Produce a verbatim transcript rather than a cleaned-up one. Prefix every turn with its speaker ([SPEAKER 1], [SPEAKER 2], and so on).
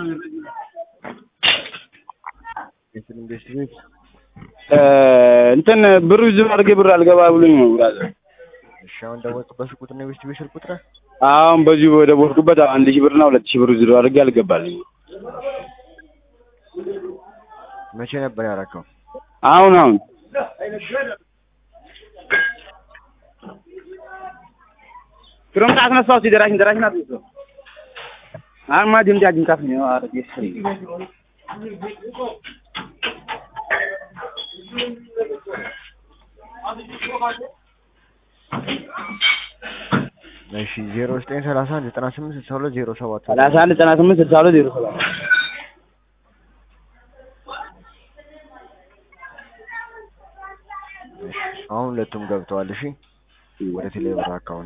[SPEAKER 1] የትን ኢንቨስትሜንት
[SPEAKER 2] እንትን ብሩ ዝም አድርጌ ብር አልገባ ብሎኝ ነው ብራዘር።
[SPEAKER 1] እሺ አሁን ደወልኩበት ቁጥር ነው ኢንቨስቲጌሽን ቁጥር።
[SPEAKER 2] አሁን በዚህ ወደ ቦልኩበት አንድ ሺህ ብር እና ሁለት ሺህ ብር ዝም አድርጌ አልገባልኝ።
[SPEAKER 1] መቼ ነበር ያደረከው?
[SPEAKER 2] አሁን አሁን ክሮም ታስነሳው ሲደራሽ ደራሽ ናት ነው አርማ ድምጽ አጅንካፍ ነው አረብ ይስሪ
[SPEAKER 1] እሺ ዜሮ ዘጠኝ ሰላሳ አንድ ዘጠና ስምንት ስልሳ ሁለት ዜሮ ሰባት
[SPEAKER 2] ሰላሳ አንድ ዘጠና ስምንት ስልሳ ሁለት ዜሮ ሰባት
[SPEAKER 1] አሁን ሁለቱም ገብተዋል። እሺ ወደ ቴሌብር አካውንት